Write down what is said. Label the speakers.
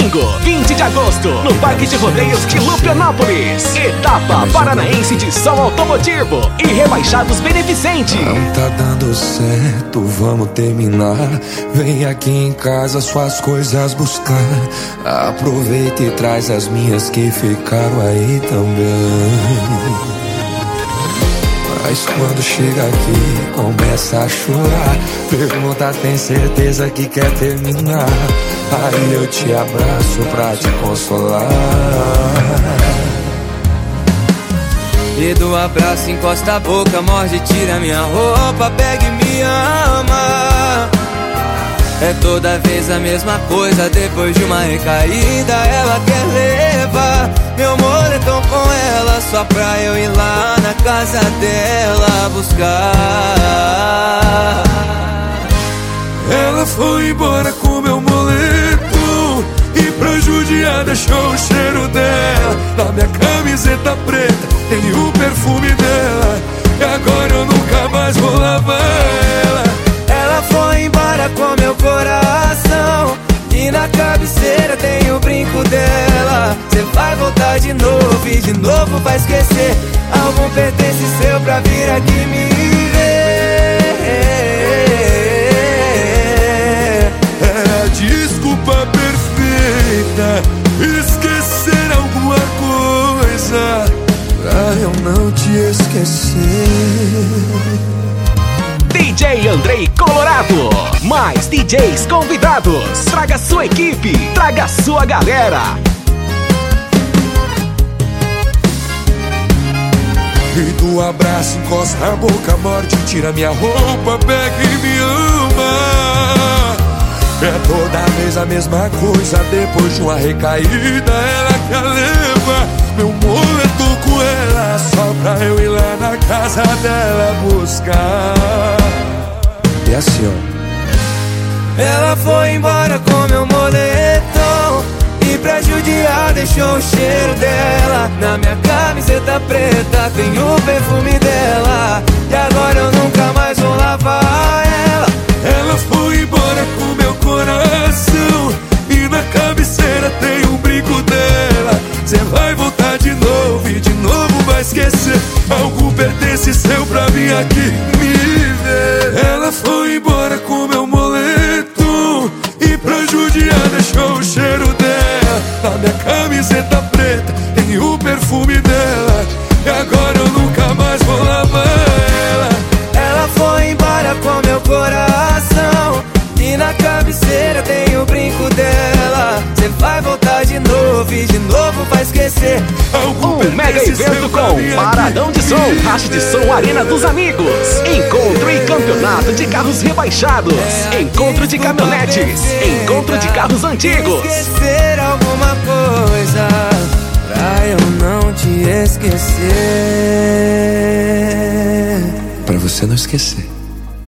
Speaker 1: domingo, 20 de agosto, no Parque de Rodeios de Lupianópolis. Etapa Paranaense de Som Automotivo e Rebaixados Beneficente.
Speaker 2: Não tá dando certo, vamos terminar. Vem aqui em casa suas coisas buscar. Aproveita e traz as minhas que ficaram aí também. Mas quando chega aqui, começa a chorar. Pergunta, tem certeza que quer terminar? Aí eu te abraço pra te consolar.
Speaker 3: E do abraço encosta a boca, morde, tira minha roupa, pega e me ama. É toda vez a mesma coisa, depois de uma recaída ela quer levar meu moletom com ela, só pra eu ir lá na casa dela buscar.
Speaker 2: Ela foi embora com meu moletom e pra judiar deixou o cheiro dela na minha camiseta preta, tem o perfume dela. E agora eu nunca mais vou lavar ela.
Speaker 3: Ela foi embora com meu coração e na cabeceira tem o brinco dela. Cê vai voltar de novo e de novo vai esquecer. Algum pertence seu pra vir aqui me ver.
Speaker 2: É a desculpa perfeita, esquecer alguma coisa pra eu não te esquecer.
Speaker 1: DJ Andrei Colorado, mais DJs convidados. Traga sua equipe, traga sua galera.
Speaker 2: E do abraço encosta a boca, morde, tira minha roupa, pega e me ama. É toda vez a mesma coisa, depois de uma recaída ela quer levar meu moletom com ela, só pra eu ir lá na casa dela buscar. E assim, ó.
Speaker 3: Ela foi embora com meu moletom e pra judiar deixou o cheiro dela na minha camiseta preta, tem o perfume dela. E agora eu nunca mais vou lavar ela.
Speaker 2: Ela foi embora com meu coração e na cabeceira tem um brinco dela. Cê vai voltar de novo e de novo vai esquecer. Algum pertence seu pra vir aqui me ver. Ela foi embora com meu moletom e pra judiar deixou o cheiro dela na minha camiseta preta, tem o perfume dela. E agora eu nunca mais vou lavar ela.
Speaker 3: Ela foi embora com meu coração e na cabeceira tem o brinco dela. Cê vai voltar de novo e de novo vai esquecer.
Speaker 1: Um mega evento com Paradão de Som, Racha de Som, Arena dos Amigos. Encontro e campeonato de carros rebaixados. Encontro de caminhonetes. Encontro de carros antigos.
Speaker 3: Esquecer alguma coisa pra eu não te esquecer.
Speaker 2: Pra você não esquecer.